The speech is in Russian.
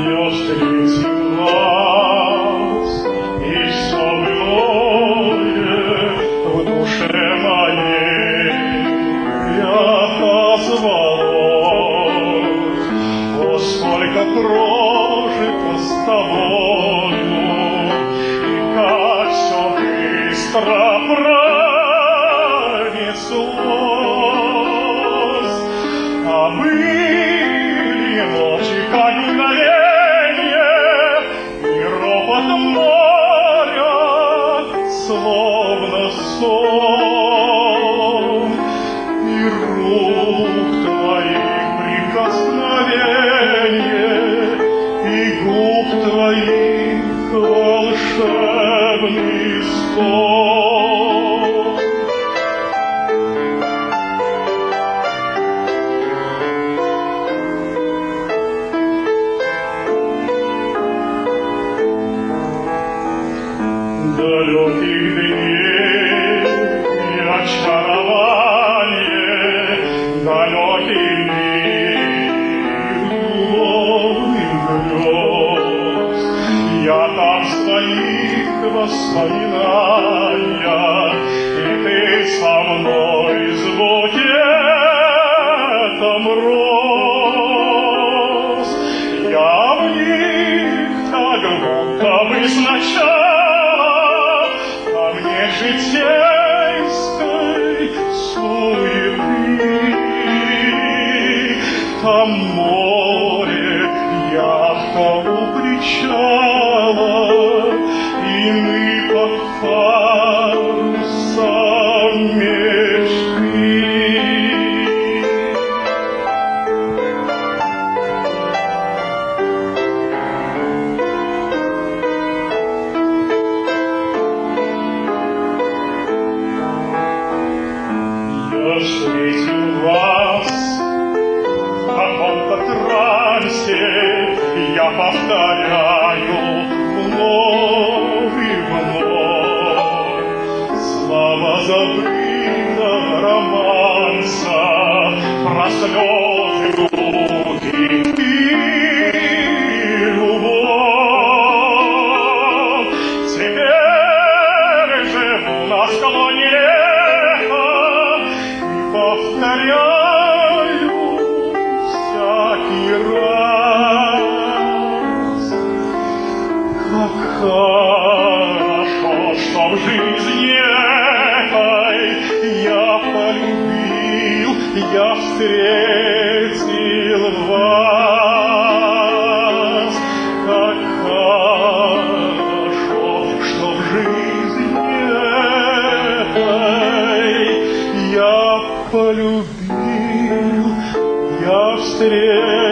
я встретил вас, и все былое в душе моей отозвалось. О, сколько прожито с тобою, и как все быстро пронеслось. А были ночи, как мгновенье, и ропот моря, словно сон, и рук твоих прикосновенье, и губ твоих волшебный стон. Далеких дней и очарование, далеких глубоких грез. Я там своих воспоминая, и ты со мной с букетом роз. Я в них как будто бы сначала житейской суеты. Там море, яхта у причала, и мы под парусом мечты. Я встретил вас в каком-то трансе, я повторяю вновь и вновь слова забытого романса про слезы, муки и любовь. Теперь живу на склоне и повторяю всякий раз, как хорошо, что в жизни этой я полюбил, я встретил вас. Как хорошо, что в жизни этой я полюбил, я встретил.